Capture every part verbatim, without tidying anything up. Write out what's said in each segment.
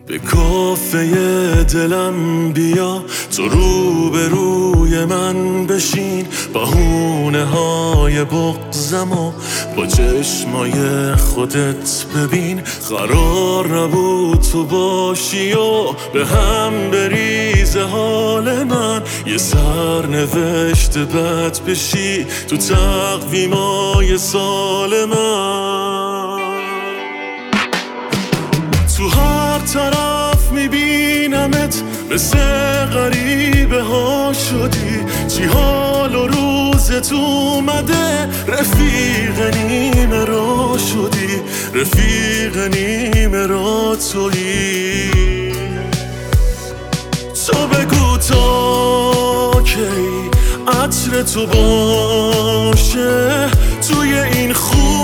به کافه دلم بیا، تو رو به روی من بشین، بهونه های بغضمو با چشمای خودت ببین. قرار نبود تو باشی و به هم بریزه حال من، یه سرنوشت بد بشی تو تقویمای سال من. تو هر طرف میبینمت مثل غریبه ها شدی، چی حال و روزت اومده، رفیق نیمه را شدی، رفیق نیمه را تویی. تو بگو تا کی عطر تو باشه توی این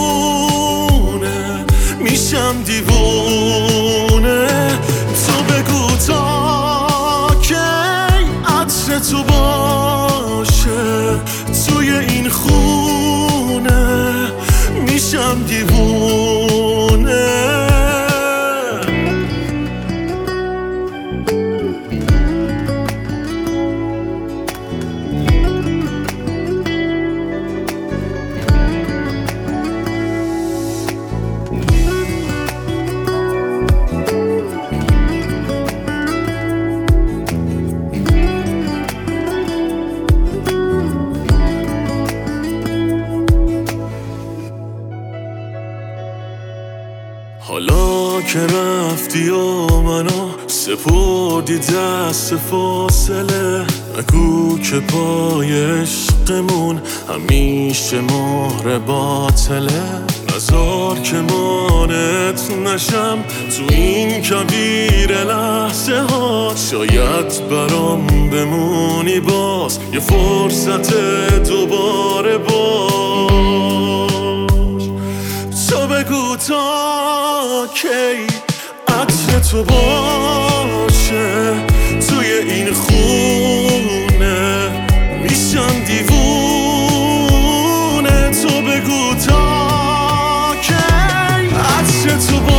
خونه، میشم دیوونه. تو بگو تا کی عطر تو باشه توی این خونه، میشم دیوونه. حالا که رفتی و منو سپردی دست فاصله، نگو که پای عشقمون همیشه مهر باطله. نزار که مانت نشم تو این کبیر لحظه ها، شاید برام بمونی باز یه فرصت دوباره باش. تو بگو تا کی عطر تو باشه توی این خونه، میشم دیوونه. تو بگو تا کی عطر تو باشه